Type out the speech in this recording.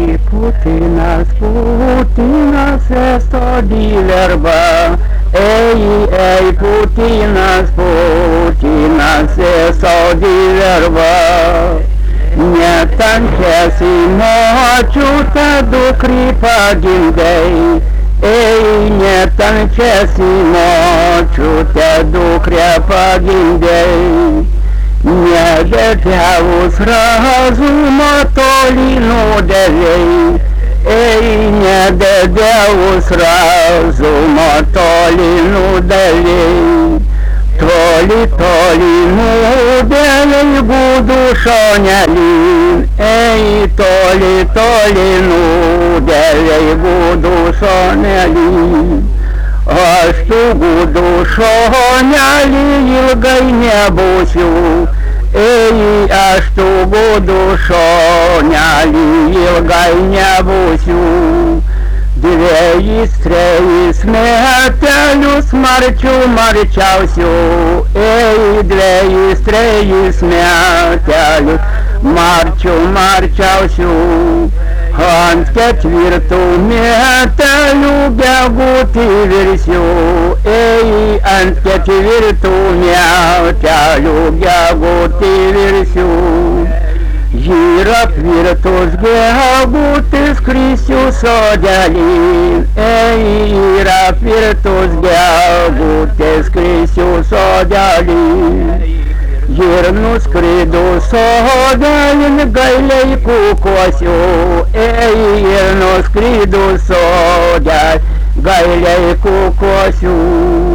Putinas, Putinas esto dilerba. Ei, Putinas, Putinas esto dilerba. Netankėsi močiutę dukrį pagimdei. Ei, netankėsi močiutę dukrę pagimdei. Nebetėvus razumo toli nudavei. Ei, nebetėvus razumo toli nudavei. Toli, toli nudavei gudų šonelį. Ei, toli, toli nudavei gudų šonelį. Aš tų gudų šonelį ilgai nebūsiu. Ei, aš tų gudų šonelį ilgai nebūsiu. Dvejis, trejis metelius marčiausiu. Ei, dvejis, trejis metelius marčiausiu. Ant ketvirtų metelių gegutį virsiu. Ei, ant ketvirtų metelių gegutį virsiu. Ir apvirtus gegutis krisiu sodelin. Ei, ir apvirtus gegutis krisiu sodelin. Ir nuskrido sodelin gailiai kukuosiu. Ei, ir nuskrido sodelin gailiai kukuosiu.